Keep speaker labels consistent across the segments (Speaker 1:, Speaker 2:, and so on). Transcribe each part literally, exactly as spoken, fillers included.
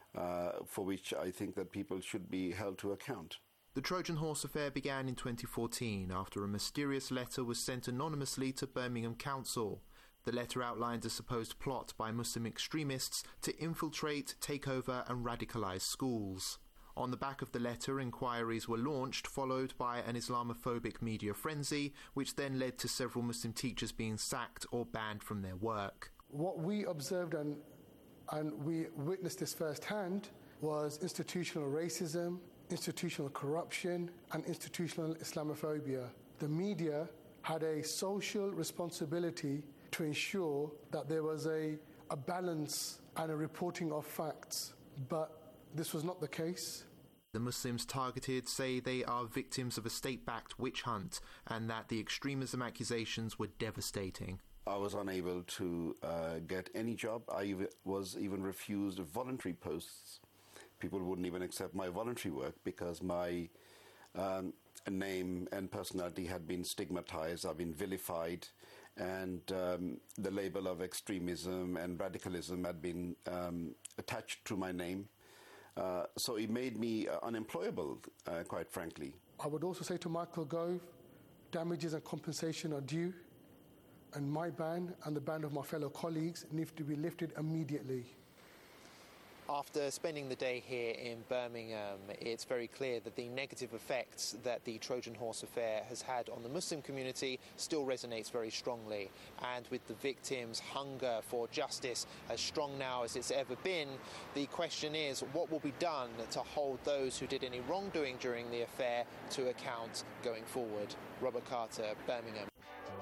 Speaker 1: uh, for which I think that people should be held to account.
Speaker 2: The Trojan Horse affair began in twenty fourteen after a mysterious letter was sent anonymously to Birmingham Council. The letter outlined a supposed plot by Muslim extremists to infiltrate, take over and radicalise schools. On the back of the letter, inquiries were launched, followed by an Islamophobic media frenzy, which then led to several Muslim teachers being sacked or banned from their work.
Speaker 3: What we observed and, and we witnessed this firsthand was institutional racism, institutional corruption and institutional Islamophobia. The media had a social responsibility to ensure that there was a, a balance and a reporting of facts, but this was not the case.
Speaker 2: The Muslims targeted say they are victims of a state-backed witch hunt and that the extremism accusations were devastating.
Speaker 1: I was unable to uh, get any job. I was even refused voluntary posts. People wouldn't even accept my voluntary work because my um, name and personality had been stigmatized, I've been vilified, and um, the label of extremism and radicalism had been um, attached to my name. Uh, so it made me uh, unemployable, uh, quite frankly.
Speaker 3: I would also say to Michael Gove, damages and compensation are due, and my ban and the ban of my fellow colleagues need to be lifted immediately.
Speaker 4: After spending the day here in Birmingham, it's very clear that the negative effects that the Trojan Horse affair has had on the Muslim community still resonates very strongly. And with the victims' hunger for justice as strong now as it's ever been, the question is what will be done to hold those who did any wrongdoing during the affair to account going forward. Robert Carter, Birmingham.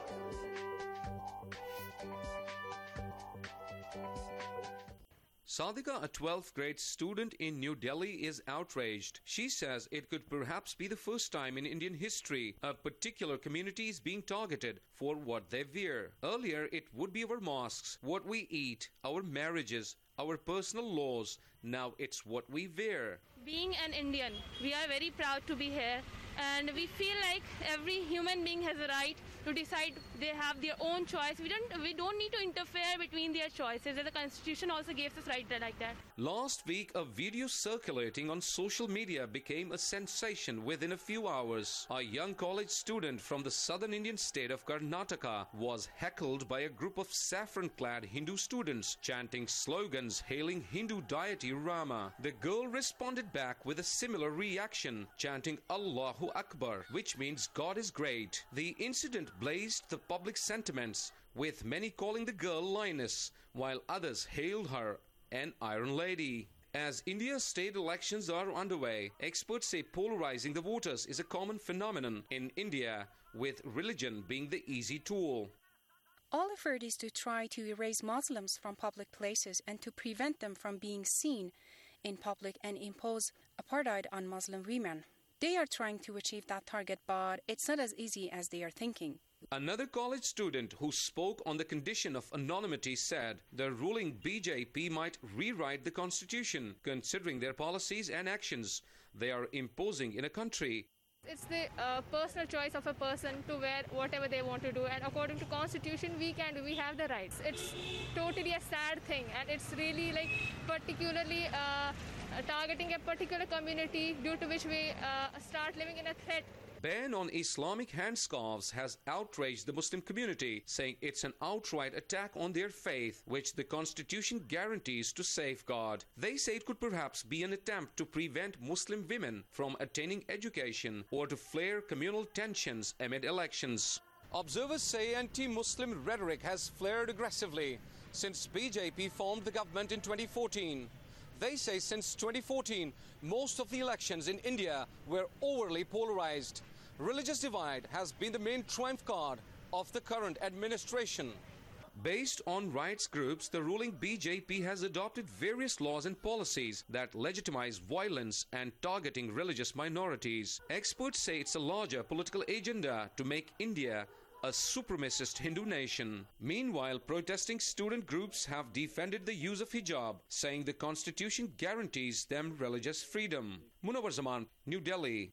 Speaker 5: Sadhika, a twelfth grade student in New Delhi, is outraged. She says it could perhaps be the first time in Indian history a particular community is being targeted for what they wear. Earlier, it would be our mosques, what we eat, our marriages, our personal laws. Now it's what we wear.
Speaker 6: Being an Indian, we are very proud to be here, and we feel like every human being has a right to decide. They have their own choice. We don't we don't need to interfere between their choices. The Constitution also gives us right like that.
Speaker 5: Last week, a video circulating on social media became a sensation within a few hours. A young college student from the southern Indian state of Karnataka was heckled by a group of saffron-clad Hindu students chanting slogans hailing Hindu deity Rama. The girl responded back with a similar reaction, chanting Allahu Akbar, which means God is great. The incident blazed the public sentiments, with many calling the girl lioness, while others hailed her an iron lady. As India's state elections are underway, experts say polarizing the voters is a common phenomenon in India, with religion being the easy tool.
Speaker 7: All effort is to try to erase Muslims from public places and to prevent them from being seen in public and impose apartheid on Muslim women. They are trying to achieve that target, but it's not as easy as they are thinking.
Speaker 5: Another college student who spoke on the condition of anonymity said the ruling B J P might rewrite the constitution, considering their policies and actions they are imposing in a country.
Speaker 6: It's the uh, personal choice of a person to wear whatever they want to do, and according to Constitution, we can do, we have the rights. It's totally a sad thing, and it's really like particularly uh, targeting a particular community due to which we uh, start living in a threat.
Speaker 5: Ban on Islamic handscarves has outraged the Muslim community, saying it's an outright attack on their faith, which the Constitution guarantees to safeguard. They say it could perhaps be an attempt to prevent Muslim women from attaining education or to flare communal tensions amid elections. Observers say anti-Muslim rhetoric has flared aggressively since B J P formed the government in twenty fourteen. They say since twenty fourteen, most of the elections in India were overly polarized. Religious divide has been the main trump card of the current administration. Based on rights groups, the ruling B J P has adopted various laws and policies that legitimize violence and targeting religious minorities. Experts say it's a larger political agenda to make India a supremacist Hindu nation. Meanwhile, protesting student groups have defended the use of hijab, saying the constitution guarantees them religious freedom. Munawar Zaman, New Delhi.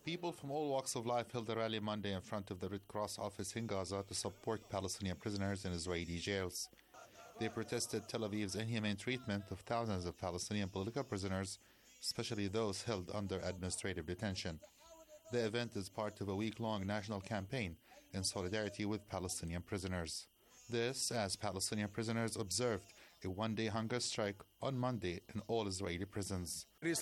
Speaker 8: People from all walks of life held a rally Monday in front of the Red Cross office in Gaza to support Palestinian prisoners in Israeli jails. They protested Tel Aviv's inhumane treatment of thousands of Palestinian political prisoners, especially those held under administrative detention. The event is part of a week-long national campaign in solidarity with Palestinian prisoners. This, as Palestinian prisoners observed a one-day hunger strike on Monday in all Israeli prisons.
Speaker 9: We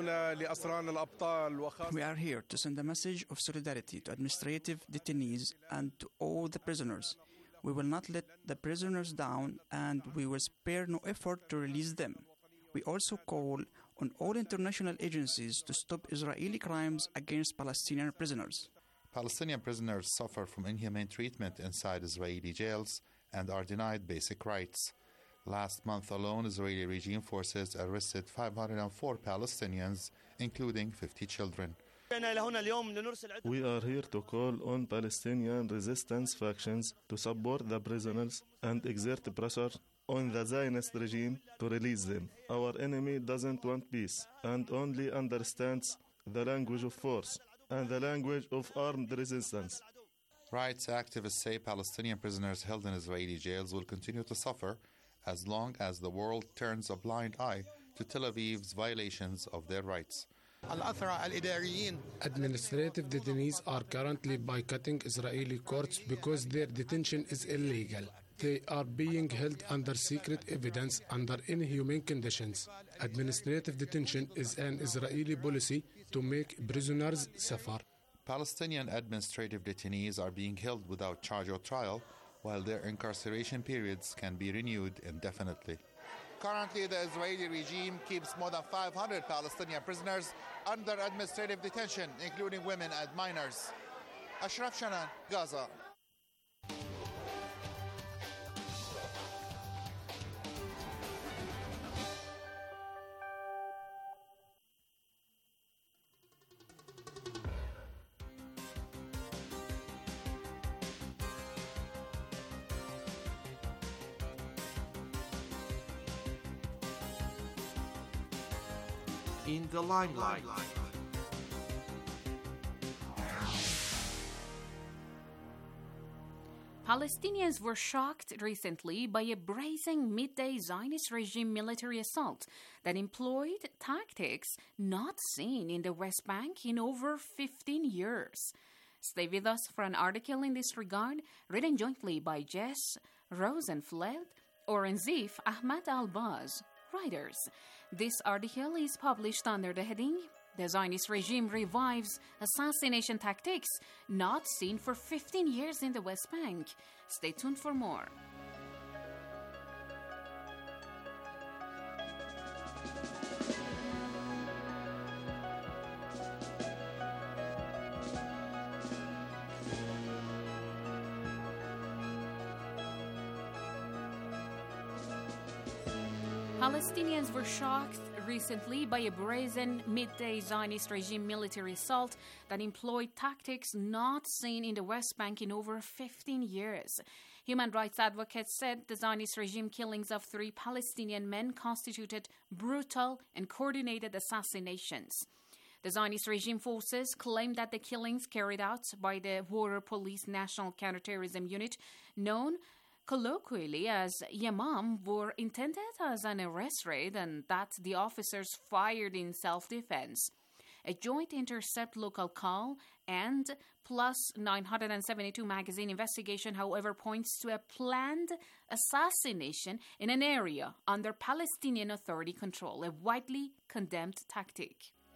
Speaker 9: are here to send a message of solidarity to administrative detainees and to all the prisoners. We will not let the prisoners down, and we will spare no effort to release them. We also call on all international agencies to stop Israeli crimes against Palestinian prisoners.
Speaker 8: Palestinian prisoners suffer from inhumane treatment inside Israeli jails and are denied basic rights. Last month alone, Israeli regime forces arrested five hundred four Palestinians, including fifty children.
Speaker 10: We are here to call on Palestinian resistance factions to support the prisoners and exert pressure on the Zionist regime to release them. Our enemy doesn't want peace and only understands the language of force and the language of armed resistance.
Speaker 8: Rights activists say Palestinian prisoners held in Israeli jails will continue to suffer as long as the world turns a blind eye to Tel Aviv's violations of their rights.
Speaker 11: Administrative detainees are currently boycotting Israeli courts because their detention is illegal. They are being held under secret evidence under inhumane conditions. Administrative detention is an Israeli policy to make prisoners suffer.
Speaker 8: Palestinian administrative detainees are being held without charge or trial, while their incarceration periods can be renewed indefinitely. Currently, the Israeli regime keeps more than five hundred Palestinian prisoners under administrative detention, including women and minors. Ashraf Shanan, Gaza.
Speaker 2: In the limelight.
Speaker 12: Palestinians were shocked recently by a brazen midday Zionist regime military assault that employed tactics not seen in the West Bank in over fifteen years. Stay with us for an article in this regard, written jointly by Jess Rosenfeld or Zif Ahmad Al-Baz, writers. This article is published under the heading, "The Zionist Regime Revives Assassination Tactics Not Seen for fifteen Years in the West Bank." Stay tuned for more. Palestinians were shocked recently by a brazen midday Zionist regime military assault that employed tactics not seen in the West Bank in over fifteen years. Human rights advocates said the Zionist regime killings of three Palestinian men constituted brutal and coordinated assassinations. The Zionist regime forces claimed that the killings carried out by the Water Police National Counterterrorism Unit, known colloquially as Yamam, were intended as an arrest raid and that the officers fired in self-defense. A Joint Intercept local call and Plus nine seventy-two magazine investigation, however, points to a planned assassination in an area under Palestinian Authority control, a widely condemned tactic.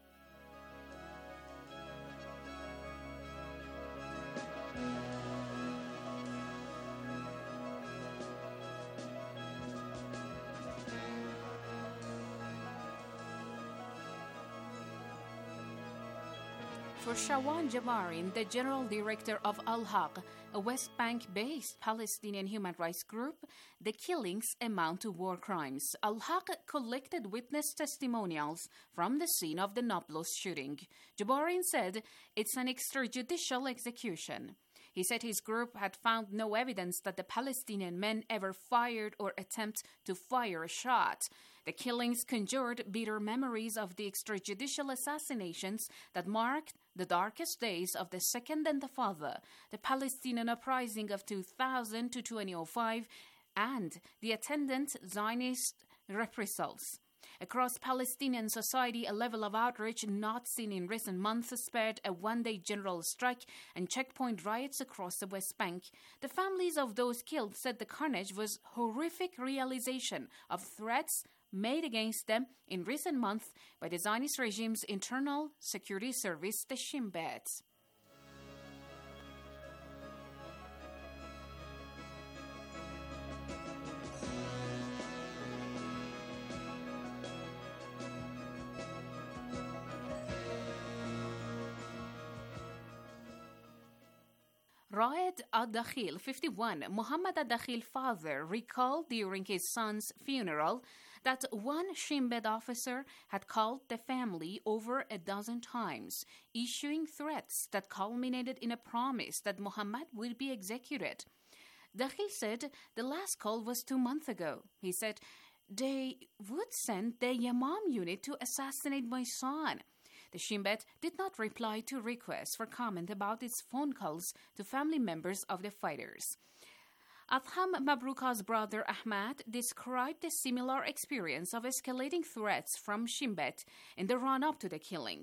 Speaker 12: For Shawan Jabarin, the general director of Al-Haq, a West Bank-based Palestinian human rights group, the killings amount to war crimes. Al-Haq collected witness testimonials from the scene of the Nablus shooting. Jabarin said it's an extrajudicial execution. He said his group had found no evidence that the Palestinian men ever fired or attempted to fire a shot. The killings conjured bitter memories of the extrajudicial assassinations that marked the darkest days of the Second Intifada, the Palestinian uprising of two thousand to twenty oh five, and the attendant Zionist reprisals. Across Palestinian society, a level of outrage not seen in recent months spared a one-day general strike and checkpoint riots across the West Bank. The families of those killed said the carnage was horrific realization of threats made against them in recent months by the Zionist regime's internal security service, the Shin Bet. Raed Ad-Dakhil, fifty-one, Muhammad Ad-Dakhil's father, recalled during his son's funeral that one Shin Bet officer had called the family over a dozen times, issuing threats that culminated in a promise that Muhammad would be executed. Dakhil said the last call was two months ago. He said they would send the Yamam unit to assassinate my son. The Shin Bet did not reply to requests for comment about its phone calls to family members of the fighters. Adham Mabruka's brother Ahmad described a similar experience of escalating threats from Shin Bet in the run-up to the killing.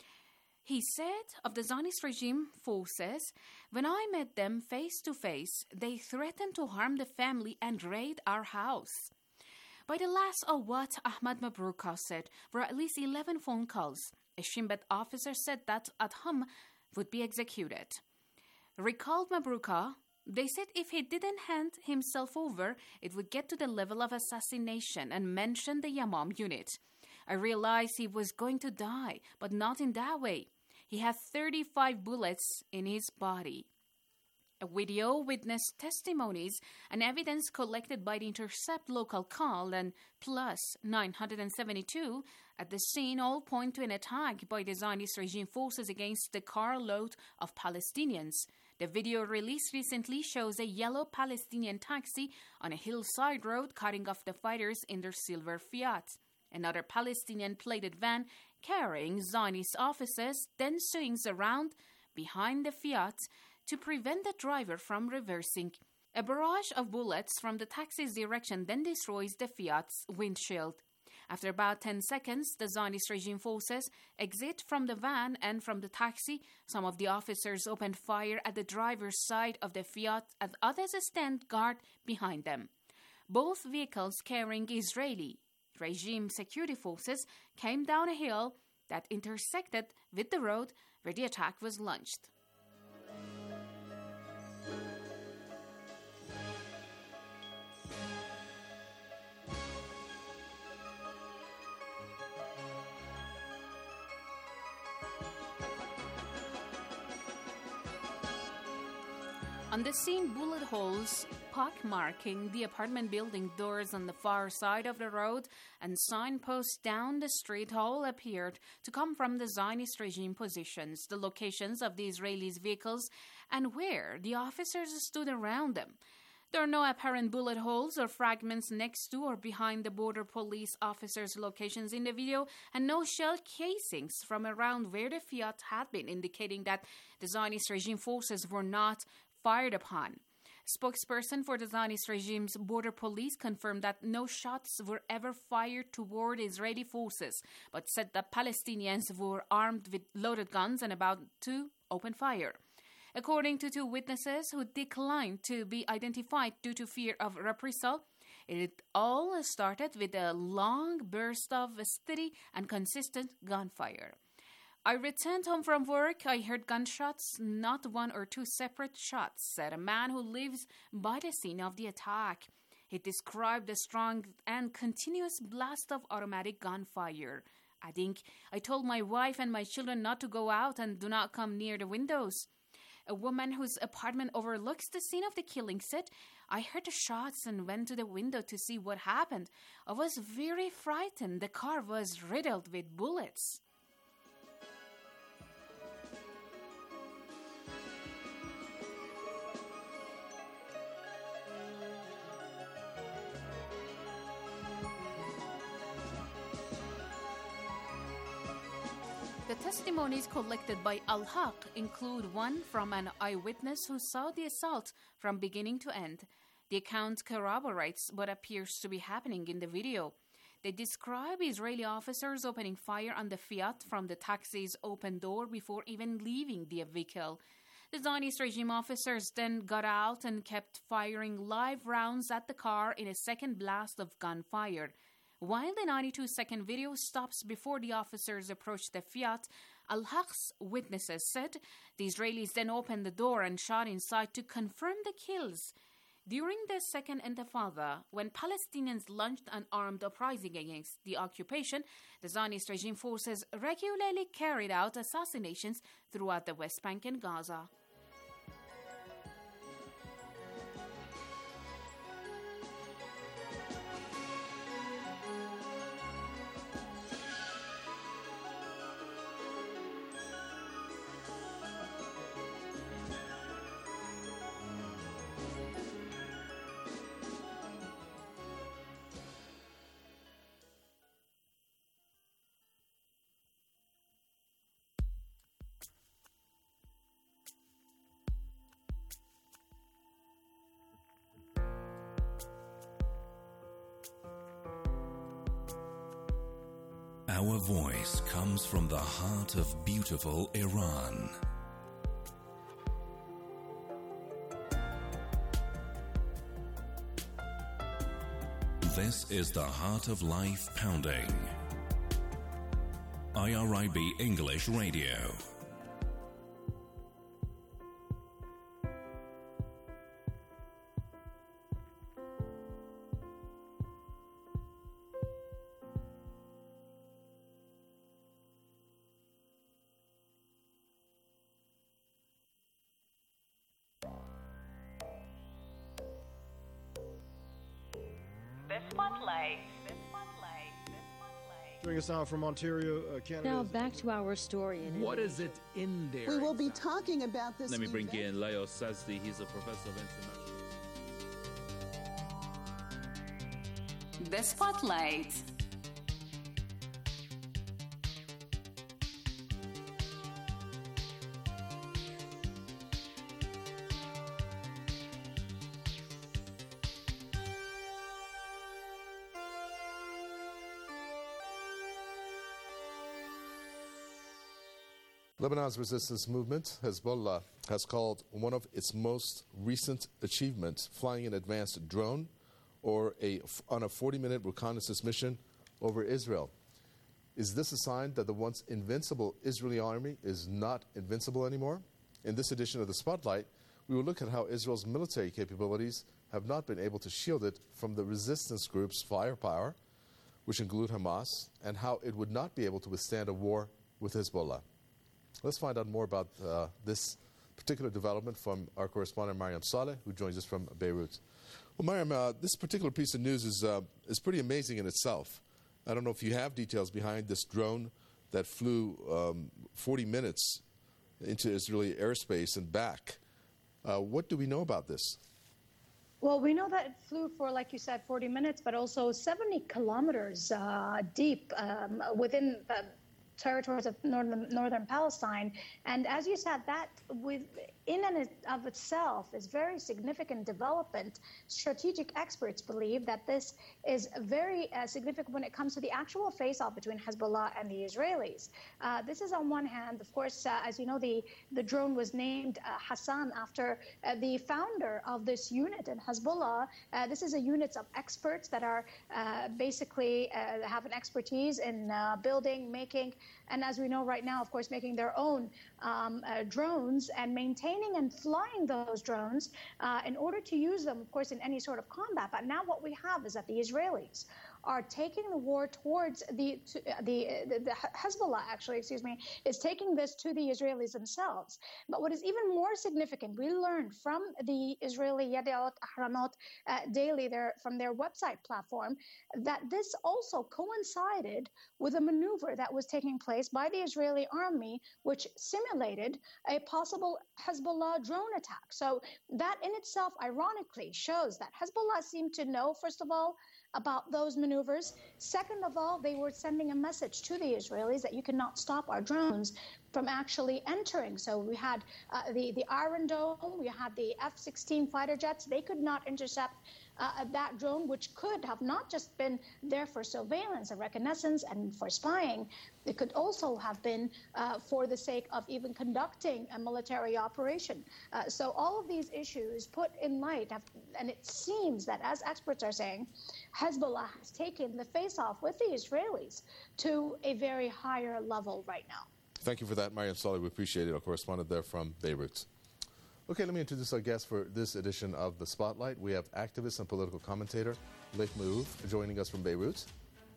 Speaker 12: He said of the Zionist regime forces, "When I met them face to face, they threatened to harm the family and raid our house." By the last of what Ahmad Mabruka said were at least eleven phone calls. A Shin Bet officer said that Adham would be executed. Recalled Mabruka, they said if he didn't hand himself over, it would get to the level of assassination, and mentioned the Yamam unit. I realized he was going to die, but not in that way. He had thirty-five bullets in his body. A video witnessed testimonies and evidence collected by the Intercept local call and plus nine seventy-two at the scene all point to an attack by the Zionist regime forces against the carload of Palestinians. The video released recently shows a yellow Palestinian taxi on a hillside road cutting off the fighters in their silver Fiat. Another Palestinian plated van carrying Zionist officers then swings around behind the Fiat to prevent the driver from reversing. A barrage of bullets from the taxi's direction then destroys the Fiat's windshield. After about ten seconds, the Zionist regime forces exit from the van and from the taxi. Some of the officers opened fire at the driver's side of the Fiat and others stand guard behind them. Both vehicles carrying Israeli regime security forces came down a hill that intersected with the road where the attack was launched. On the scene, bullet holes pockmarking the apartment building doors on the far side of the road and signposts down the street all appeared to come from the Zionist regime positions, the locations of the Israelis' vehicles, and where the officers stood around them. There are no apparent bullet holes or fragments next to or behind the border police officers' locations in the video, and no shell casings from around where the Fiat had been, indicating that the Zionist regime forces were not fired upon. Spokesperson for the Zionist regime's border police confirmed that no shots were ever fired toward Israeli forces, but said that Palestinians were armed with loaded guns and about to open fire. According to two witnesses who declined to be identified due to fear of reprisal, it all started with a long burst of steady and consistent gunfire. I returned home from work. I heard gunshots, not one or two separate shots, said a man who lives by the scene of the attack. He described a strong and continuous blast of automatic gunfire, adding, I told my wife and my children not to go out and do not come near the windows. A woman whose apartment overlooks the scene of the killing said, I heard the shots and went to the window to see what happened. I was very frightened. The car was riddled with bullets. The testimonies collected by Al-Haq include one from an eyewitness who saw the assault from beginning to end. The account corroborates what appears to be happening in the video. They describe Israeli officers opening fire on the Fiat from the taxi's open door before even leaving the vehicle. The Zionist regime officers then got out and kept firing live rounds at the car in a second blast of gunfire. While the ninety-two second video stops before the officers approach the Fiat, Al-Haq's witnesses said the Israelis then opened the door and shot inside to confirm the kills. During the Second Intifada, when Palestinians launched an armed uprising against the occupation, the Zionist regime forces regularly carried out assassinations throughout the West Bank and Gaza.
Speaker 13: Our voice comes from the heart of beautiful Iran. This is the Heart of Life Pounding. I R I B English Radio.
Speaker 14: Joining us now from Ontario, uh, Canada.
Speaker 15: Now back to our story. In
Speaker 16: what is it in there?
Speaker 17: We will be talking about this.
Speaker 16: Let me bring in Leo Sazdi. He's a professor of international.
Speaker 12: The Spotlight.
Speaker 18: Lebanon's resistance movement, Hezbollah, has called one of its most recent achievements flying an advanced drone or a, on a forty-minute reconnaissance mission over Israel. Is this a sign that the once invincible Israeli army is not invincible anymore? In this edition of The Spotlight, we will look at how Israel's military capabilities have not been able to shield it from the resistance group's firepower, which include Hamas, and how it would not be able to withstand a war with Hezbollah. Let's find out more about uh, this particular development from our correspondent Mariam Saleh, who joins us from Beirut. Well, Mariam, uh, this particular piece of news is uh, is pretty amazing in itself. I don't know if you have details behind this drone that flew um, forty minutes into Israeli airspace and back. Uh, what do we know about this?
Speaker 19: Well, we know that it flew for, like you said, forty minutes, but also seventy kilometers uh, deep um, within the territories of northern, northern Palestine. And as you said, that with, in and of itself is very significant development. Strategic experts believe that this is very uh, significant when it comes to the actual face-off between Hezbollah and the Israelis. Uh, this is on one hand, of course, uh, as you know, the, the drone was named uh, Hassan after uh, the founder of this unit in Hezbollah. Uh, this is a unit of experts that are uh, basically uh, have an expertise in uh, building, making, and as we know right now, of course, making their own um, uh, drones and maintaining and flying those drones uh, in order to use them, of course, in any sort of combat. But now what we have is that the Israelis are taking the war towards the, to, uh, the, the, the Hezbollah, actually, excuse me, is taking this to the Israelis themselves. But what is even more significant, we learned from the Israeli Yediot Ahronot uh, Daily, their, from their website platform, that this also coincided with a maneuver that was taking place by the Israeli army, which simulated a possible Hezbollah drone attack. So that in itself, ironically, shows that Hezbollah seemed to know, first of all, about those maneuvers. Second of all, they were sending a message to the Israelis that you cannot stop our drones from actually entering. So we had uh, the, the Iron Dome, we had the F sixteen fighter jets. They could not intercept uh, that drone, which could have not just been there for surveillance and reconnaissance and for spying. It could also have been uh, for the sake of even conducting a military operation. Uh, so all of these issues put in light, have, and it seems that, as experts are saying, Hezbollah has taken the face-off with the Israelis to a very higher level right now.
Speaker 18: Thank you for that, Mariam Saleh. We appreciate it. Our correspondent there from Beirut. Okay, let me introduce our guest for this edition of The Spotlight. We have activist and political commentator Laith Marouf joining us from Beirut.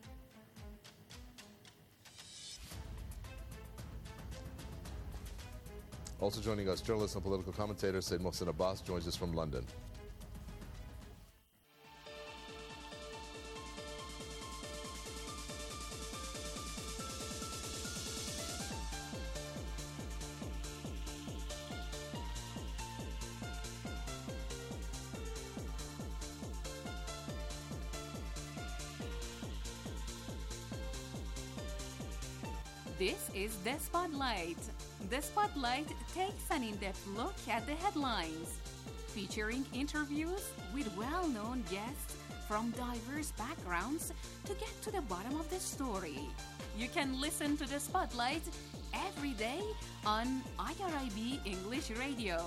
Speaker 18: Also joining us, journalist and political commentator Sayyid Mohsen Abbas joins us from London.
Speaker 17: This is The Spotlight. The Spotlight takes an in-depth look at the headlines, featuring interviews with well-known guests from diverse backgrounds to get to the bottom of the story. You can listen to The Spotlight every day on I R I B English Radio.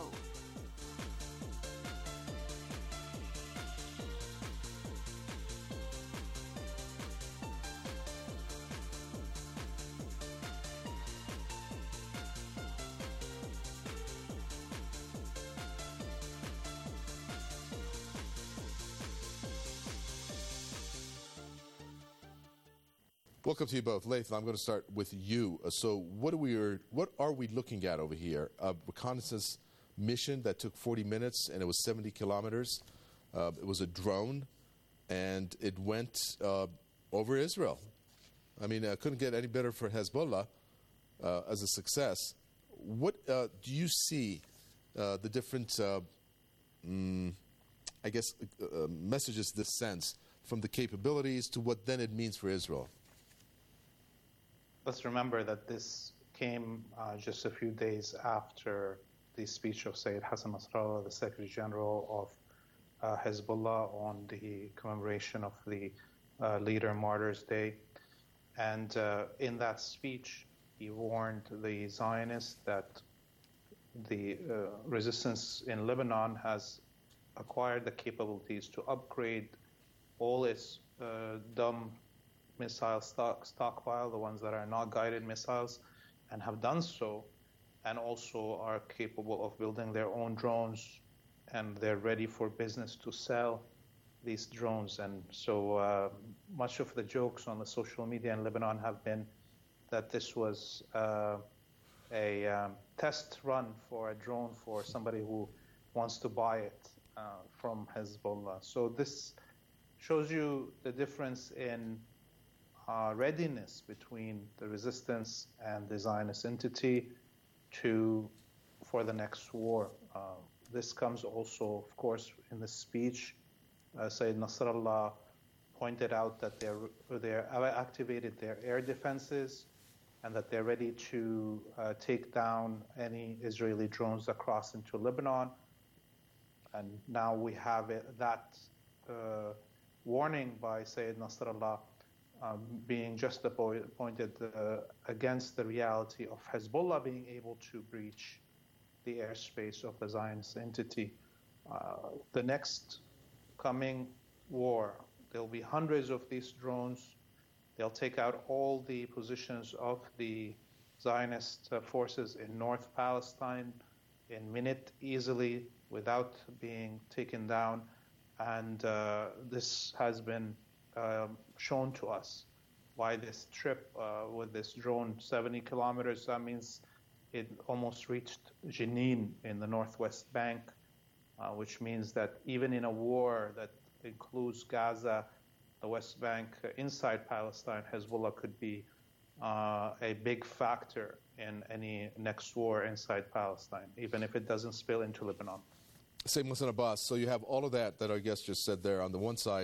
Speaker 18: Welcome to you both. Laith, I'm going to start with you. Uh, So what are we what are we looking at over here? A reconnaissance mission that took forty minutes and it was seventy kilometers. Uh, it was a drone and it went uh, over Israel. I mean, I couldn't get any better for Hezbollah uh, as a success. What uh, do you see uh, the different, uh, mm, I guess, uh, messages this sends from the capabilities to what then it means for Israel?
Speaker 20: Let's remember that this came uh, just a few days after the speech of Sayyid Hassan Nasrallah, the Secretary General of uh, Hezbollah, on the commemoration of the uh, Leader Martyrs Day. And uh, in that speech, he warned the Zionists that the uh, resistance in Lebanon has acquired the capabilities to upgrade all its uh, dumb missile stock, stockpile, the ones that are not guided missiles, and have done so, and also are capable of building their own drones, and they're ready for business to sell these drones. And so uh, much of the jokes on the social media in Lebanon have been that this was uh, a um, test run for a drone for somebody who wants to buy it uh, from Hezbollah. So this shows you the difference in Uh, readiness between the resistance and the Zionist entity to for the next war. Uh, this comes also, of course, in the speech. Uh, Sayyid Nasrallah pointed out that they're they're activated their air defenses and that they're ready to uh, take down any Israeli drones that cross into Lebanon. And now we have it, that uh, warning by Sayyid Nasrallah Um, being just pointed uh, against the reality of Hezbollah being able to breach the airspace of the Zionist entity. Uh, the next coming war, there'll be hundreds of these drones. They'll take out all the positions of the Zionist uh, forces in North Palestine in minute easily without being taken down. And uh, this has been Um, shown to us why this trip uh, with this drone, seventy kilometers, that means it almost reached Jenin in the northwest bank, uh, which means that even in a war that includes Gaza, the West Bank, uh, inside Palestine, Hezbollah could be uh, a big factor in any next war inside Palestine, even if it doesn't spill into Lebanon.
Speaker 18: Sayyid Mohsen Abbas, so you have all of that that our guest just said there on the one side,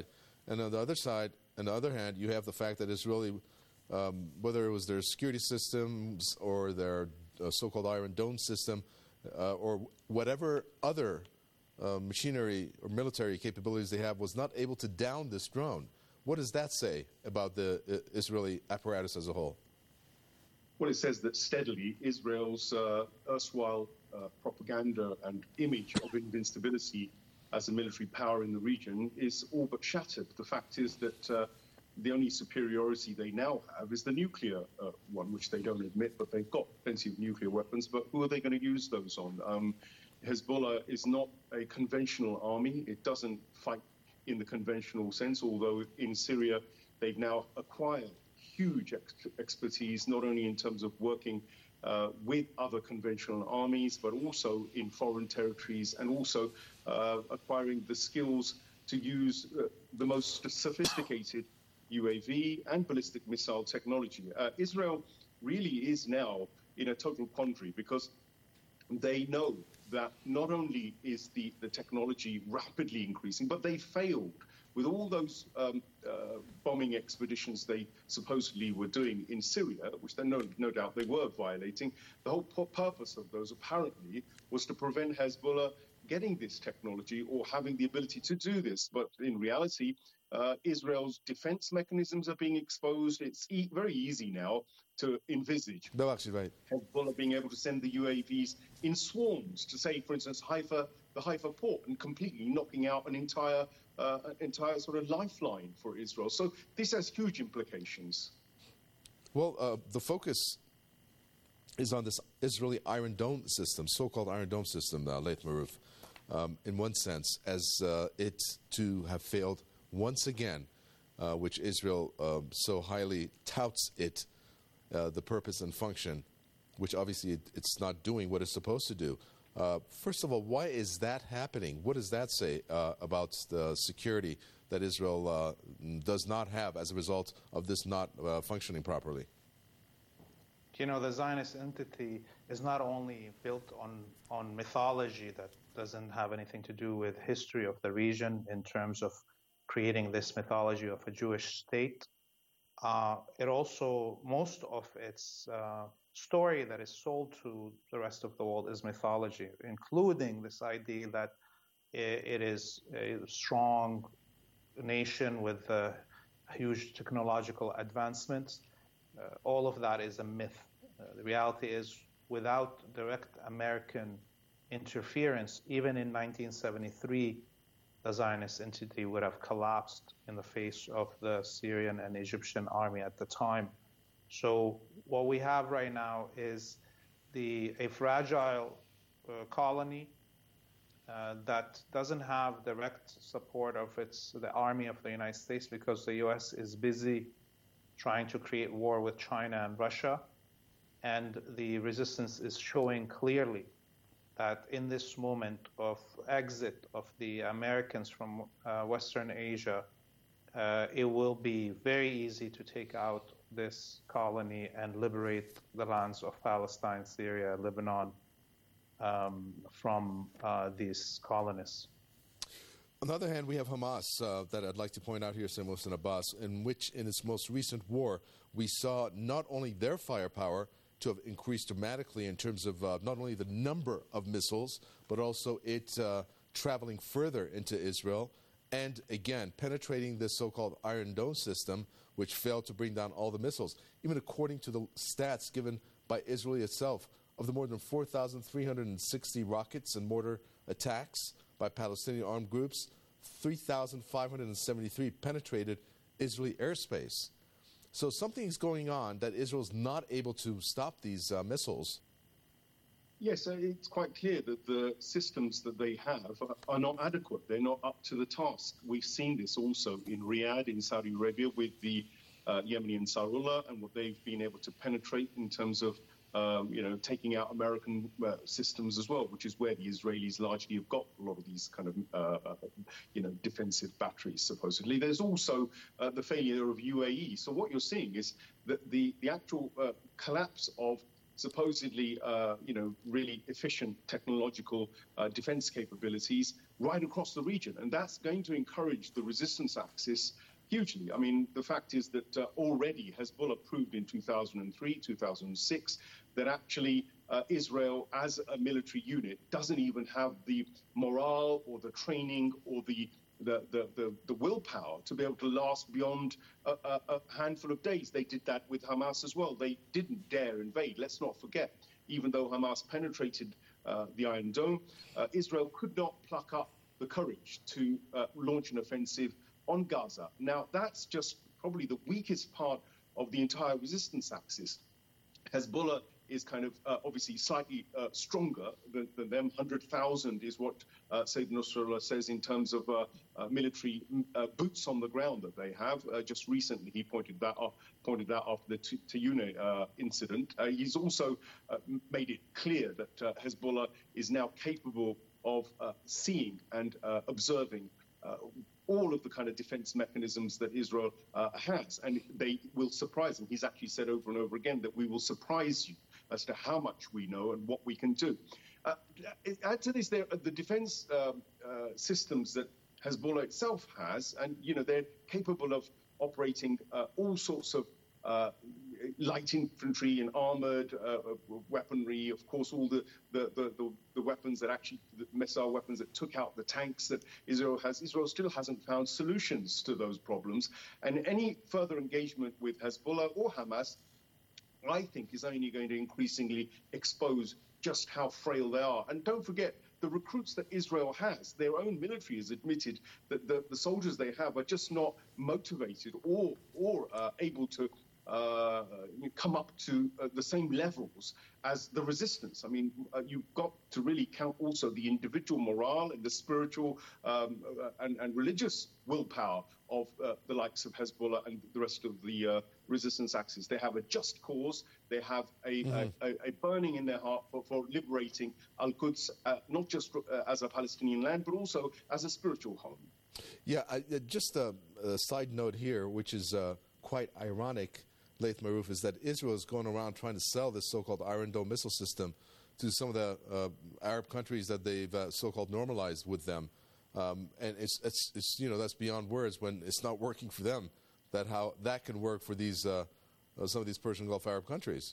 Speaker 18: And on the other side, on the other hand, you have the fact that Israeli, um, whether it was their security systems or their uh, so-called Iron Dome system, uh, or whatever other uh, machinery or military capabilities they have, was not able to down this drone. What does that say about the uh, Israeli apparatus as a whole?
Speaker 21: Well, it says that steadily Israel's uh, erstwhile uh, propaganda and image of invincibility as a military power in the region is all but shattered. The fact is that uh, the only superiority they now have is the nuclear uh, one, which they don't admit, but they've got plenty of nuclear weapons. But who are they going to use those on? Um, Hezbollah is not a conventional army. It doesn't fight in the conventional sense, although in Syria they've now acquired huge ex expertise, not only in terms of working uh, with other conventional armies, but also in foreign territories, and also uh, acquiring the skills to use uh, the most sophisticated U A V and ballistic missile technology. Uh, Israel really is now in a total quandary, because they know that not only is the, the technology rapidly increasing, but they failed with all those um, uh, bombing expeditions they supposedly were doing in Syria, which they no, no doubt they were violating. The whole purpose of those apparently was to prevent Hezbollah getting this technology or having the ability to do this. But in reality, uh, Israel's defense mechanisms are being exposed. It's e very easy now to envisage
Speaker 18: no, actually, right.
Speaker 21: Hezbollah being able to send the U A Vs in swarms to, say, for instance, Haifa, the Haifa port, and completely knocking out an entire, uh, an entire sort of lifeline for Israel. So this has huge implications.
Speaker 18: Well, uh, the focus is on this Israeli Iron Dome system, so-called Iron Dome system, uh, Laith Maruf, um, in one sense, as uh, it to have failed once again, uh, which Israel uh, so highly touts it, uh, the purpose and function, which obviously it, it's not doing what it's supposed to do. Uh, first of all, why is that happening? What does that say uh, about the security that Israel uh, does not have as a result of this not uh, functioning properly?
Speaker 20: You know, the Zionist entity is not only built on, on mythology that doesn't have anything to do with history of the region in terms of creating this mythology of a Jewish state. Uh, it also, most of its uh, story that is sold to the rest of the world is mythology, including this idea that it, it is a strong nation with uh, huge technological advancements. Uh, all of that is a myth. Uh, the reality is, without direct American interference, even in nineteen seventy-three, the Zionist entity would have collapsed in the face of the Syrian and Egyptian army at the time. So what we have right now is the a fragile uh, colony uh, that doesn't have direct support of its the army of the United States, because the U S is busy trying to create war with China and Russia, and the resistance is showing clearly that in this moment of exit of the Americans from uh, Western Asia, uh, it will be very easy to take out this colony and liberate the lands of Palestine, Syria, Lebanon um, from uh, these colonists.
Speaker 18: On the other hand, we have Hamas uh, that I'd like to point out here, Sayyid Mohsen Abbas, in which in its most recent war, we saw not only their firepower to have increased dramatically in terms of uh, not only the number of missiles, but also it uh, traveling further into Israel, and again, penetrating the so-called Iron Dome system, which failed to bring down all the missiles. Even according to the stats given by Israel itself, of the more than four thousand three hundred sixty rockets and mortar attacks by Palestinian armed groups, three thousand five hundred seventy-three penetrated Israeli airspace. So something's going on that Israel's not able to stop these uh, missiles.
Speaker 21: Yes, it's quite clear that the systems that they have are not adequate. They're not up to the task. We've seen this also in Riyadh, in Saudi Arabia, with the uh, Yemeni Ansarullah and what they've been able to penetrate in terms of Um, you know, taking out American uh, systems as well, which is where the Israelis largely have got a lot of these kind of, uh, uh, you know, defensive batteries, supposedly. There's also uh, the failure of U A E. So what you're seeing is that the, the actual uh, collapse of supposedly, uh, you know, really efficient technological uh, defense capabilities right across the region. And that's going to encourage the resistance axis hugely. I mean, the fact is that uh, already Hezbollah proved in two thousand three, two thousand six, that actually uh, Israel as a military unit doesn't even have the morale or the training or the The, the, the, the willpower to be able to last beyond a, a, a handful of days. They did that with Hamas as well. They didn't dare invade. Let's not forget, even though Hamas penetrated uh, the Iron Dome, uh, Israel could not pluck up the courage to uh, launch an offensive on Gaza. Now, that's just probably the weakest part of the entire resistance axis. Hezbollah is kind of uh, obviously slightly uh, stronger than, than them. one hundred thousand is what uh, Sayyid Nasrallah says in terms of uh, uh, military uh, boots on the ground that they have. Uh, just recently, he pointed that out, pointed that after the Tayune uh, incident. Uh, he's also uh, made it clear that uh, Hezbollah is now capable of uh, seeing and uh, observing uh, all of the kind of defense mechanisms that Israel uh, has, and they will surprise him. He's actually said over and over again that we will surprise you as to how much we know and what we can do. Uh, add to this, there the defense um, uh, systems that Hezbollah itself has, and you know they're capable of operating uh, all sorts of uh, light infantry and armored uh, weaponry. Of course, all the the, the the the weapons that actually the missile weapons that took out the tanks that Israel has. Israel still hasn't found solutions to those problems, and any further engagement with Hezbollah or Hamas, I think, is only going to increasingly expose just how frail they are. And don't forget, the recruits that Israel has, their own military has admitted that the, the soldiers they have are just not motivated or, or uh, able to uh, come up to uh, the same levels as the resistance. I mean, uh, you've got to really count also the individual morale and the spiritual um, uh, and, and religious willpower of uh, the likes of Hezbollah and the rest of the uh, resistance axis. They have a just cause. They have a, mm-hmm. a, a burning in their heart for, for liberating Al-Quds, uh, not just uh, as a Palestinian land, but also as a spiritual home.
Speaker 18: Yeah, I, uh, just a, a side note here, which is uh, quite ironic, Laith Marouf, is that Israel is going around trying to sell this so-called Iron Dome missile system to some of the uh, Arab countries that they've uh, so-called normalized with them. Um, and it's, it's, it's, you know, that's beyond words when it's not working for them, that how that can work for these, uh, uh, some of these Persian Gulf Arab countries.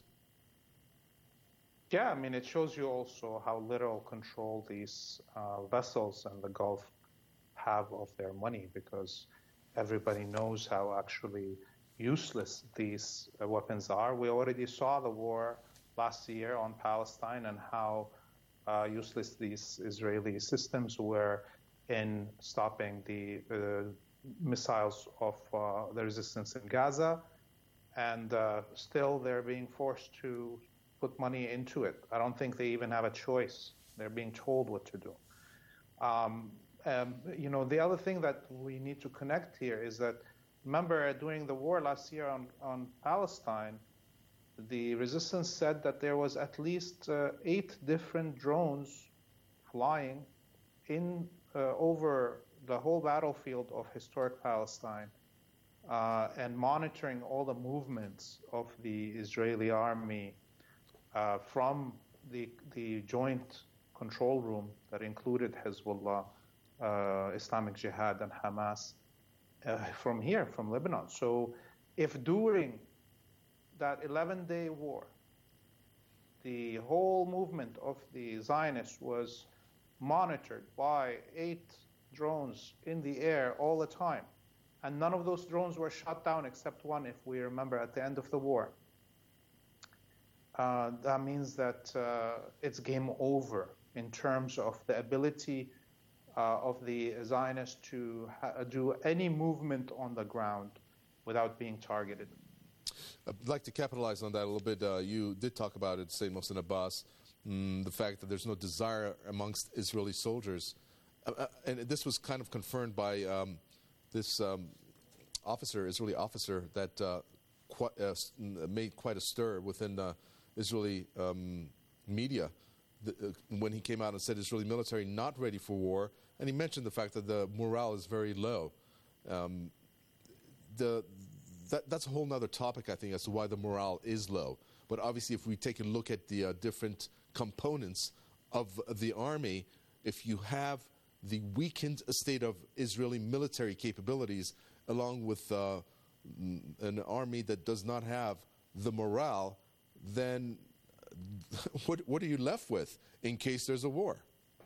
Speaker 20: Yeah, I mean, it shows you also how little control these uh, vessels in the Gulf have of their money, because everybody knows how actually useless these uh, weapons are. We already saw the war last year on Palestine and how uh, useless these Israeli systems were in stopping the uh, missiles of uh, the resistance in Gaza, and uh, still they're being forced to put money into it. I don't think they even have a choice. They're being told what to do. Um, um, you know, the other thing that we need to connect here is that, remember, during the war last year on, on Palestine, the resistance said that there was at least uh, eight different drones flying in uh, over the whole battlefield of historic Palestine uh, and monitoring all the movements of the Israeli army uh, from the, the joint control room that included Hezbollah, uh, Islamic Jihad, and Hamas uh, from here, from Lebanon. So if during that eleven-day war, the whole movement of the Zionists was monitored by eight drones in the air all the time, and none of those drones were shot down except one, if we remember, at the end of the war. Uh, that means that uh, it's game over in terms of the ability uh, of the Zionists to ha- do any movement on the ground without being targeted.
Speaker 18: I'd like to capitalize on that a little bit. Uh, you did talk about it, Sayyid Mohsen Abbas, mm, the fact that there's no desire amongst Israeli soldiers. Uh, uh, and this was kind of confirmed by um, this um, officer, Israeli officer, that uh, qu- uh, made quite a stir within uh, Israeli um, media the, uh, when he came out and said Israeli military not ready for war. And he mentioned the fact that the morale is very low. Um, the That, that's a whole other topic, I think, as to why the morale is low. But obviously, if we take a look at the uh, different components of the army, if you have the weakened state of Israeli military capabilities, along with uh, an army that does not have the morale, then what, what are you left with in case there's a war?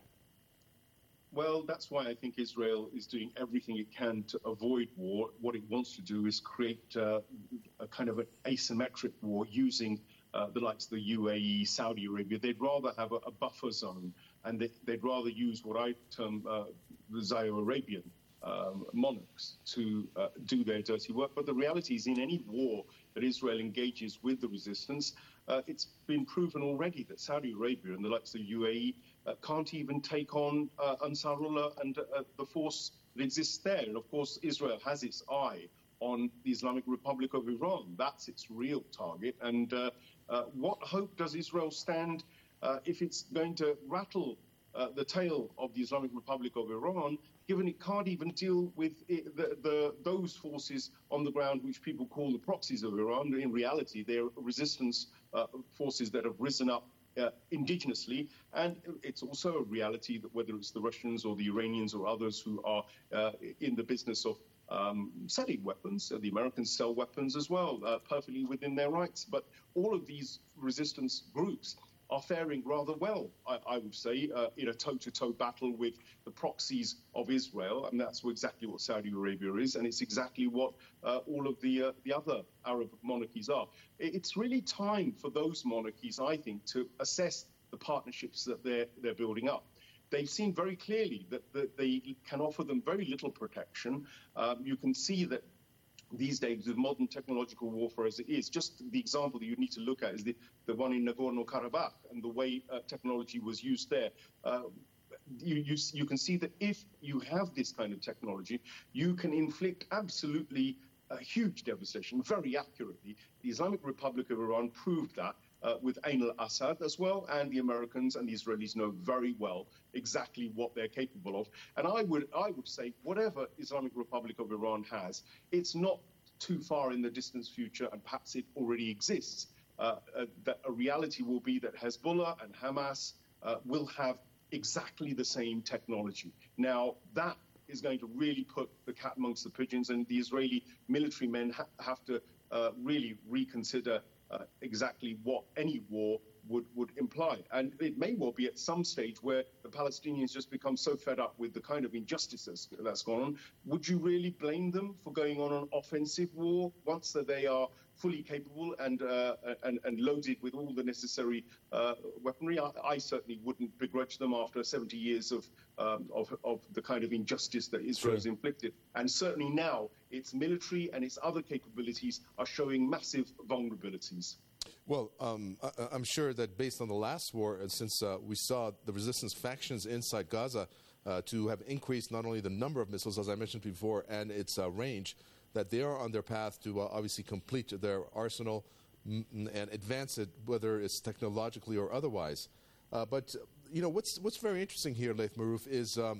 Speaker 21: Well, that's why I think Israel is doing everything it can to avoid war. What it wants to do is create uh, a kind of an asymmetric war using uh, the likes of the U A E, Saudi Arabia. They'd rather have a, a buffer zone, and they, they'd rather use what I term uh, the Zayo-Arabian um, monarchs to uh, do their dirty work. But the reality is, in any war that Israel engages with the resistance, uh, it's been proven already that Saudi Arabia and the likes of the U A E Uh, can't even take on uh, Ansarullah and uh, the force that exists there. And of course, Israel has its eye on the Islamic Republic of Iran. That's its real target. And uh, uh, what hope does Israel stand uh, if it's going to rattle uh, the tail of the Islamic Republic of Iran, given it can't even deal with it, the, the, those forces on the ground which people call the proxies of Iran? In reality, they're resistance uh, forces that have risen up Uh, indigenously, and it's also a reality that whether it's the Russians or the Iranians or others who are uh, in the business of um, selling weapons, uh, the Americans sell weapons as well, uh, perfectly within their rights. But all of these resistance groups are faring rather well, I, I would say, uh, in a toe-to-toe battle with the proxies of Israel, and that's exactly what Saudi Arabia is, and it's exactly what uh, all of the uh, the other Arab monarchies are. It's really time for those monarchies, I think, to assess the partnerships that they're they're building up. They've seen very clearly that, that they can offer them very little protection. Um, you can see that these days, with modern technological warfare as it is, just the example that you need to look at is the, the one in Nagorno-Karabakh and the way uh, technology was used there. Uh, you, you, you can see that if you have this kind of technology, you can inflict absolutely uh, huge devastation very accurately. The Islamic Republic of Iran proved that uh, with Ain al-Assad as well, and the Americans and the Israelis know very well exactly what they're capable of. And I would, I would say whatever Islamic Republic of Iran has, it's not too far in the distant future, and perhaps it already exists, uh, uh, that a reality will be that Hezbollah and Hamas uh, will have exactly the same technology. Now, that is going to really put the cat amongst the pigeons, and the Israeli military men ha- have to uh, really reconsider uh, exactly what any war would, would imply. And it may well be at some stage where the Palestinians just become so fed up with the kind of injustice that's, that's gone on. Would you really blame them for going on an offensive war once that they are fully capable and, uh, and, and loaded with all the necessary uh, weaponry? I, I certainly wouldn't begrudge them after seventy years of, um, of, of the kind of injustice that Israel has inflicted. And certainly now, its military and its other capabilities are showing massive vulnerabilities.
Speaker 18: Well, um, I, I'm sure that based on the last war, since uh, we saw the resistance factions inside Gaza uh, to have increased not only the number of missiles, as I mentioned before, and its uh, range, that they are on their path to uh, obviously complete their arsenal m- and advance it, whether it's technologically or otherwise. Uh, but, you know, what's what's very interesting here, Laith Marouf, is um,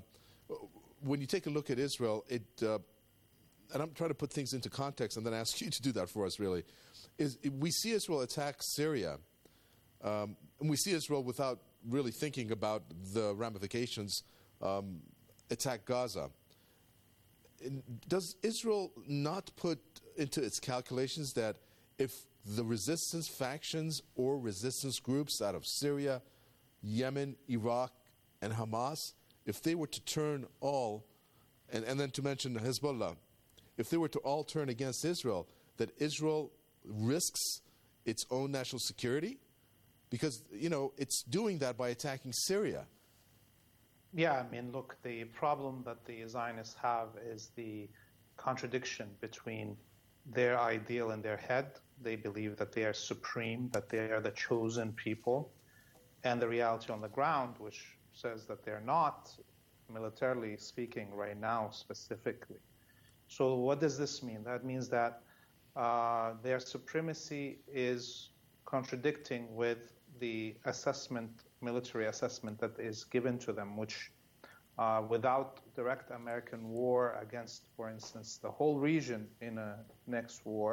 Speaker 18: when you take a look at Israel, it, uh, and I'm trying to put things into context and then ask you to do that for us, really, is we see Israel attack Syria, um, and we see Israel without really thinking about the ramifications, um, attack Gaza. Does Israel not put into its calculations that if the resistance factions or resistance groups out of Syria, Yemen, Iraq, and Hamas, if they were to turn all, and, and then to mention Hezbollah, if they were to all turn against Israel, that Israel risks its own national security? Because, you know, it's doing that by attacking Syria.
Speaker 20: Yeah, I mean, look, the problem that the Zionists have is the contradiction between their ideal in their head. They believe that they are supreme, that they are the chosen people, and the reality on the ground, which says that they're not, militarily speaking, right now specifically. So what does this mean? That means that uh, their supremacy is contradicting with the assessment, military assessment that is given to them, which uh, without direct American war against, for instance, the whole region in a next war,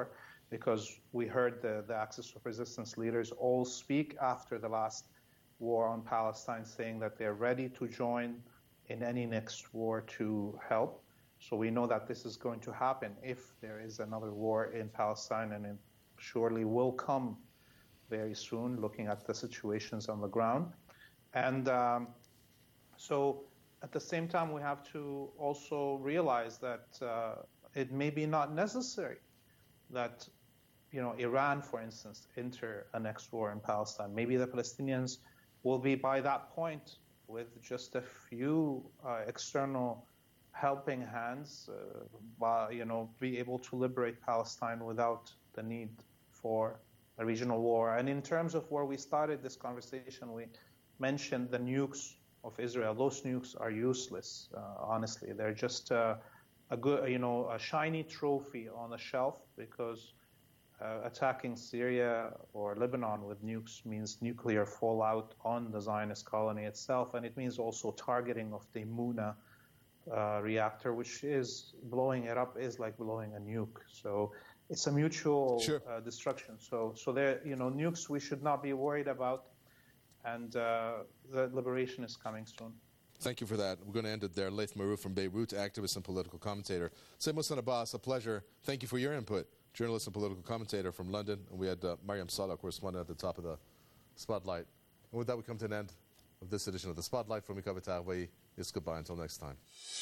Speaker 20: because we heard the, the Axis of Resistance leaders all speak after the last war on Palestine, saying that they're ready to join in any next war to help. So we know that this is going to happen if there is another war in Palestine, and it surely will come very soon, looking at the situations on the ground. And um, so at the same time, we have to also realize that uh, it may be not necessary that, you know, Iran, for instance, enter a next war in Palestine. Maybe the Palestinians will be by that point with just a few uh, external helping hands, uh, by, you know, be able to liberate Palestine without the need for a regional war. And in terms of where we started this conversation, we mentioned the nukes of Israel. Those nukes are useless, uh, honestly. They're just uh, a good, you know, a shiny trophy on the shelf, because uh, attacking Syria or Lebanon with nukes means nuclear fallout on the Zionist colony itself, and it means also targeting of the Muna uh, reactor, which is blowing it up is like blowing a nuke. So it's a mutual sure. uh, destruction. So, so there, you know, nukes we should not be worried about, and uh, the liberation is coming soon.
Speaker 18: Thank you for that. We're going to end it there. Laith Marouf from Beirut, activist and political commentator. Sayyid Mohsen Abbas, a pleasure. Thank you for your input. Journalist and political commentator from London. And we had uh, Mariam Saleh, correspondent at the top of the Spotlight. And with that, we come to an end of this edition of the Spotlight. From Mikhail Tarway, it's goodbye until next time.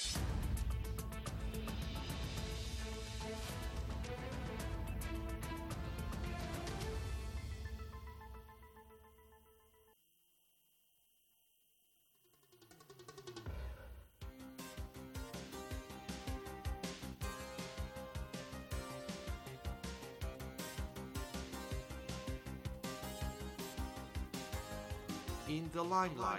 Speaker 2: In the limelight.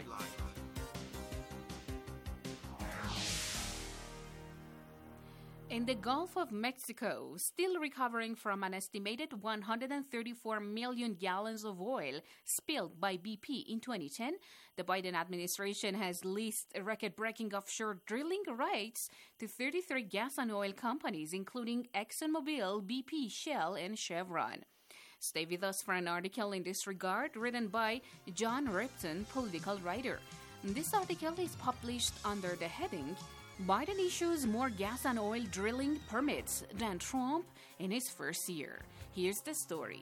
Speaker 12: In the Gulf of Mexico, still recovering from an estimated one hundred thirty-four million gallons of oil spilled by B P in twenty ten, the Biden administration has leased record-breaking offshore drilling rights to thirty-three gas and oil companies, including ExxonMobil, B P, Shell, and Chevron. Stay with us for an article in this regard written by John Ripton, political writer. This article is published under the heading, Biden issues more gas and oil drilling permits than Trump in his first year. Here's the story.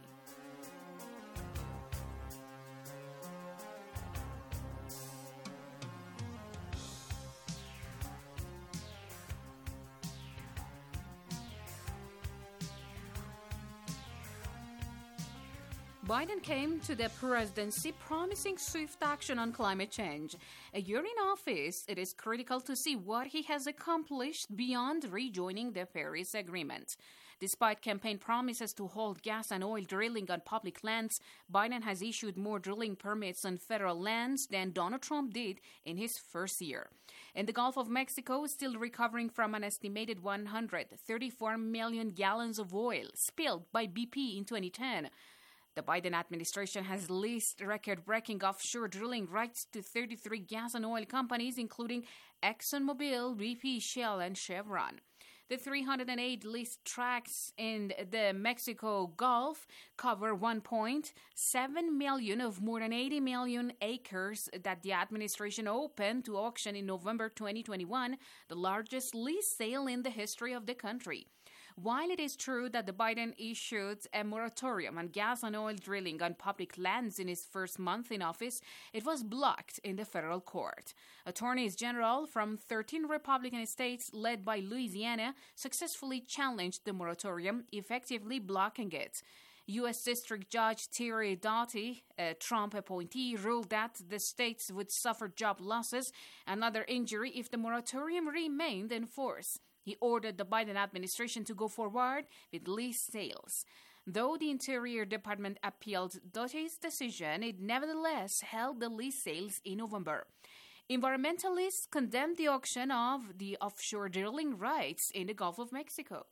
Speaker 12: Biden came to the presidency promising swift action on climate change. A year in office, it is critical to see what he has accomplished beyond rejoining the Paris Agreement. Despite campaign promises to hold gas and oil drilling on public lands, Biden has issued more drilling permits on federal lands than Donald Trump did in his first year. In the Gulf of Mexico, still recovering from an estimated one hundred thirty-four million gallons of oil spilled by B P in twenty ten, the Biden administration has leased record-breaking offshore drilling rights to thirty-three gas and oil companies, including ExxonMobil, B P, Shell, and Chevron. The three hundred eight leased tracts in the Mexico Gulf cover one point seven million of more than eighty million acres that the administration opened to auction in November twenty twenty-one, the largest lease sale in the history of the country. While it is true that the Biden issued a moratorium on gas and oil drilling on public lands in his first month in office, it was blocked in the federal court. Attorneys general from thirteen Republican states, led by Louisiana, successfully challenged the moratorium, effectively blocking it. U S District Judge Thierry Doughty, a Trump appointee, ruled that the states would suffer job losses and other injury if the moratorium remained in force. He ordered the Biden administration to go forward with lease sales. Though the Interior Department appealed Doughty's decision, it nevertheless held the lease sales in November. Environmentalists condemned the auction of the offshore drilling rights in the Gulf of Mexico.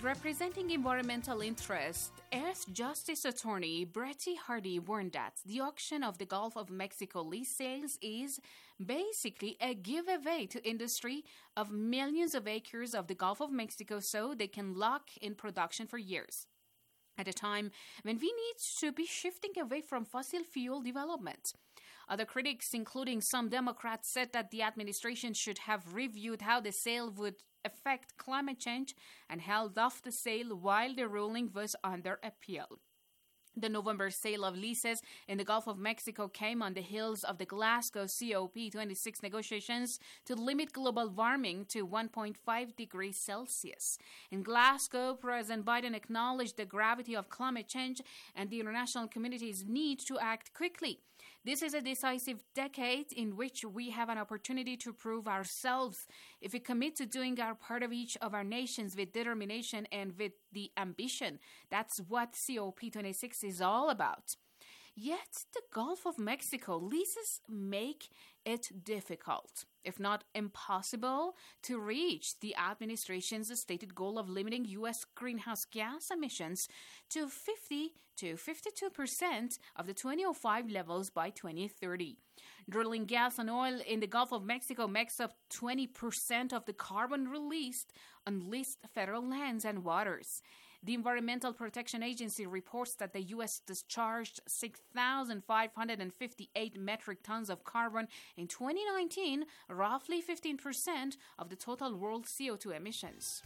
Speaker 12: representing environmental interests, Earth Justice Attorney Bretty Hardy warned that the auction of the Gulf of Mexico lease sales is basically a giveaway to industry of millions of acres of the Gulf of Mexico so they can lock in production for years, at a time when we need to be shifting away from fossil fuel development. Other critics, including some Democrats, said that the administration should have reviewed how the sale would affect climate change and held off the sale while the ruling was under appeal. The November sale of leases in the Gulf of Mexico came on the heels of the Glasgow C O P twenty-six negotiations to limit global warming to one point five degrees Celsius. In Glasgow, President Biden acknowledged the gravity of climate change and the international community's need to act quickly. This is a decisive decade in which we have an opportunity to prove ourselves. If we commit to doing our part of each of our nations with determination and with the ambition, that's what C O P twenty-six is all about. Yet the Gulf of Mexico leases make it difficult, if not impossible, to reach the administration's stated goal of limiting U S greenhouse gas emissions to fifty to fifty-two percent of the twenty oh five levels by twenty thirty. Drilling gas and oil in the Gulf of Mexico makes up twenty percent of the carbon released on leased federal lands and waters. The Environmental Protection Agency reports that the U S discharged six thousand five hundred fifty-eight metric tons of carbon in twenty nineteen, roughly fifteen percent of the total world C O two emissions.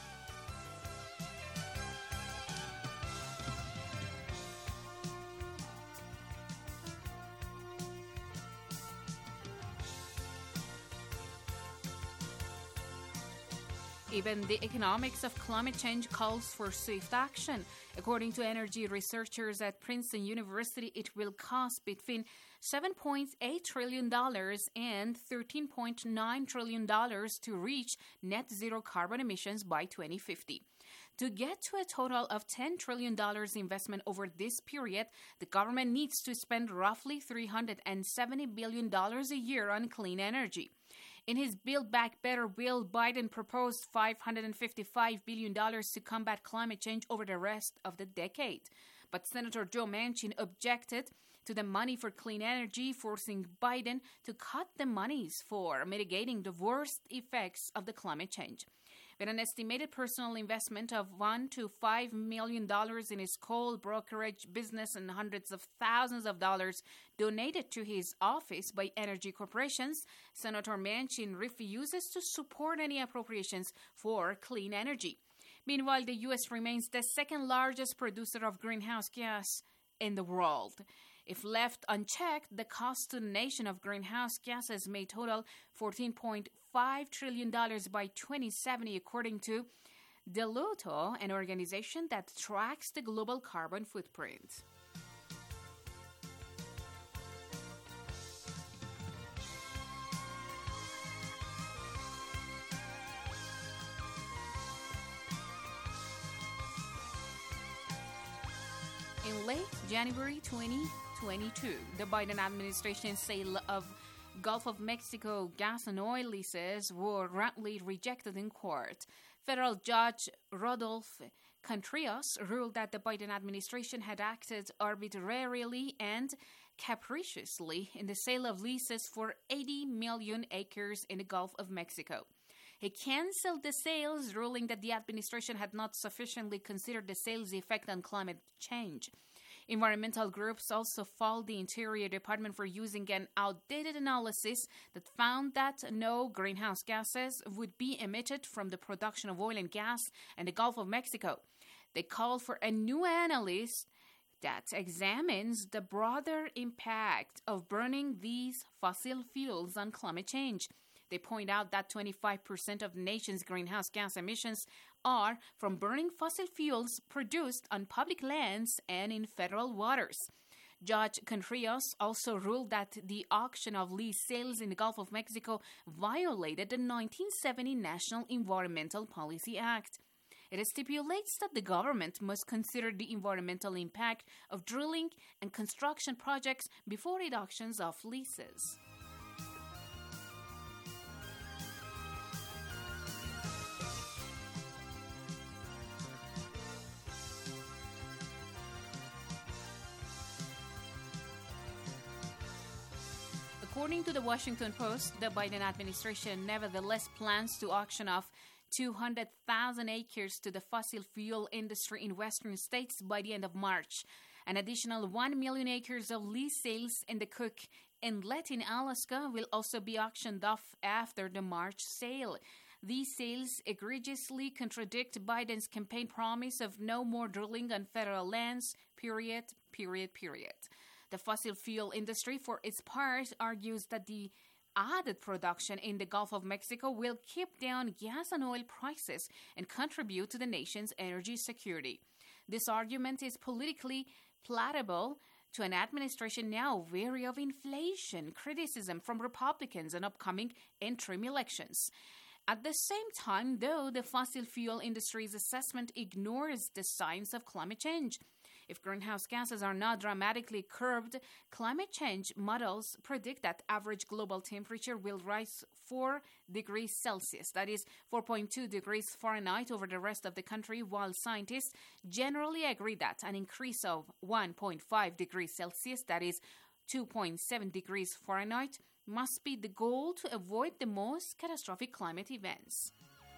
Speaker 12: Even the economics of climate change calls for swift action. According to energy researchers at Princeton University, it will cost between seven point eight trillion dollars and thirteen point nine trillion dollars to reach net zero carbon emissions by twenty fifty. To get to a total of ten trillion dollars investment over this period, the government needs to spend roughly three hundred seventy billion dollars a year on clean energy. In his Build Back Better bill, Biden proposed five hundred fifty-five billion dollars to combat climate change over the rest of the decade. But Senator Joe Manchin objected to the money for clean energy, forcing Biden to cut the monies for mitigating the worst effects of the climate change. With an estimated personal investment of one to five million dollars in his coal brokerage business and hundreds of thousands of dollars donated to his office by energy corporations, Senator Manchin refuses to support any appropriations for clean energy. Meanwhile, the U S remains the second largest producer of greenhouse gas in the world. If left unchecked, the cost to the nation of greenhouse gases may total fourteen point five trillion dollars by twenty seventy, according to Deloto, an organization that tracks the global carbon footprint. In late January twenty twenty-two, the Biden administration's sale of Gulf of Mexico gas and oil leases were roundly rejected in court. Federal Judge Rodolph Contreras ruled that the Biden administration had acted arbitrarily and capriciously in the sale of leases for eighty million acres in the Gulf of Mexico. He canceled the sales, ruling that the administration had not sufficiently considered the sales' effect on climate change. Environmental groups also fault the Interior Department for using an outdated analysis that found that no greenhouse gases would be emitted from the production of oil and gas in the Gulf of Mexico. They called for a new analysis that examines the broader impact of burning these fossil fuels on climate change. They point out that twenty-five percent of the nation's greenhouse gas emissions are from burning fossil fuels produced on public lands and in federal waters. Judge Contreras also ruled that the auction of lease sales in the Gulf of Mexico violated the nineteen seventy National Environmental Policy Act. It stipulates that the government must consider the environmental impact of drilling and construction projects before it auctions off leases. According to the Washington Post, the Biden administration nevertheless plans to auction off two hundred thousand acres to the fossil fuel industry in western states by the end of March. An additional one million acres of lease sales in the Cook Inlet in Alaska will also be auctioned off after the March sale. These sales egregiously contradict Biden's campaign promise of no more drilling on federal lands, period, period, period. The fossil fuel industry, for its part, argues that the added production in the Gulf of Mexico will keep down gas and oil prices and contribute to the nation's energy security. This argument is politically palatable to an administration now wary of inflation, criticism from Republicans, and upcoming interim elections. At the same time, though, the fossil fuel industry's assessment ignores the signs of climate change. If greenhouse gases are not dramatically curbed, climate change models predict that average global temperature will rise four degrees Celsius, that is four point two degrees Fahrenheit, over the rest of the country, while scientists generally agree that an increase of one point five degrees Celsius, that is two point seven degrees Fahrenheit, must be the goal to avoid the most catastrophic climate events.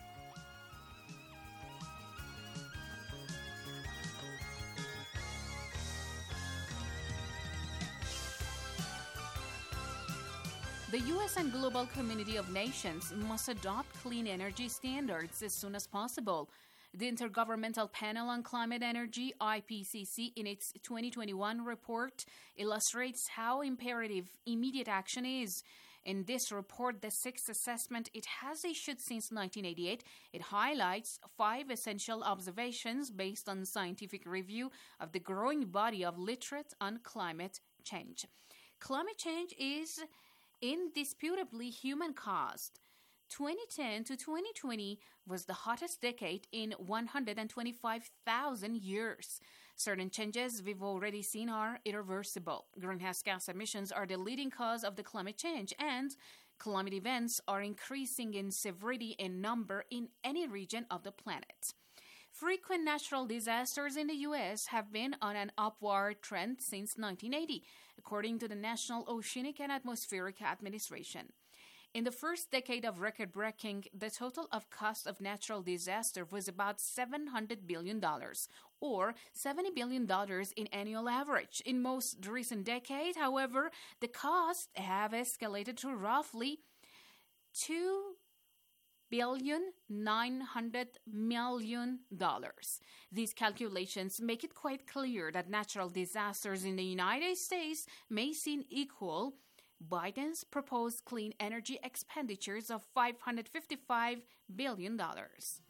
Speaker 12: The U S and global community of nations must adopt clean energy standards as soon as possible. The Intergovernmental Panel on Climate Energy, I P C C, in its twenty twenty-one report, illustrates how imperative immediate action is. In this report, the sixth assessment it has issued since nineteen eighty-eight, it highlights five essential observations based on scientific review of the growing body of literature on climate change. Climate change is indisputably human-caused. twenty ten to twenty twenty was the hottest decade in one hundred twenty-five thousand years. Certain changes we've already seen are irreversible. Greenhouse gas emissions are the leading cause of the climate change, and climate events are increasing in severity and number in any region of the planet. Frequent natural disasters in the U S have been on an upward trend since nineteen eighty, according to the National Oceanic and Atmospheric Administration. In the first decade of record-breaking, the total of cost of natural disaster was about seven hundred billion dollars, or seventy billion dollars in annual average. In most recent decade, however, the costs have escalated to roughly two billion nine hundred million dollars. These calculations make it quite clear that natural disasters in the United States may soon equal Biden's proposed clean energy expenditures of five hundred fifty-five billion dollars.